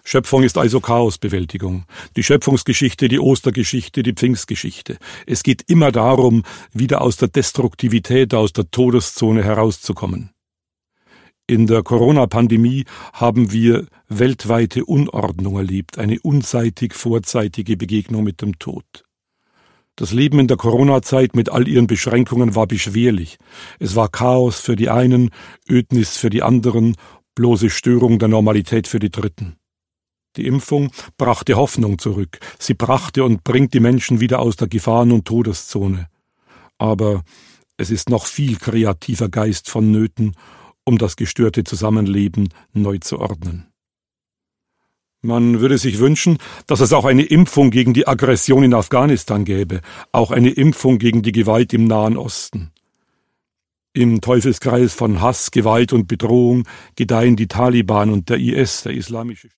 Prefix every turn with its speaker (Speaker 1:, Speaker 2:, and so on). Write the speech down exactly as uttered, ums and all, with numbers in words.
Speaker 1: Schöpfung ist also Chaosbewältigung. Die Schöpfungsgeschichte, die Ostergeschichte, die Pfingstgeschichte. Es geht immer darum, wieder aus der Destruktivität, aus der Todeszone herauszukommen. In der Corona-Pandemie haben wir weltweite Unordnung erlebt, eine unseitig vorzeitige Begegnung mit dem Tod. Das Leben in der Corona-Zeit mit all ihren Beschränkungen war beschwerlich. Es war Chaos für die einen, Ödnis für die anderen, bloße Störung der Normalität für die Dritten. Die Impfung brachte Hoffnung zurück. Sie brachte und bringt die Menschen wieder aus der Gefahren- und Todeszone. Aber es ist noch viel kreativer Geist vonnöten, um das gestörte Zusammenleben neu zu ordnen. Man würde sich wünschen, dass es auch eine Impfung gegen die Aggression in Afghanistan gäbe, auch eine Impfung gegen die Gewalt im Nahen Osten. Im Teufelskreis von Hass, Gewalt und Bedrohung gedeihen die Taliban und der I S, der islamische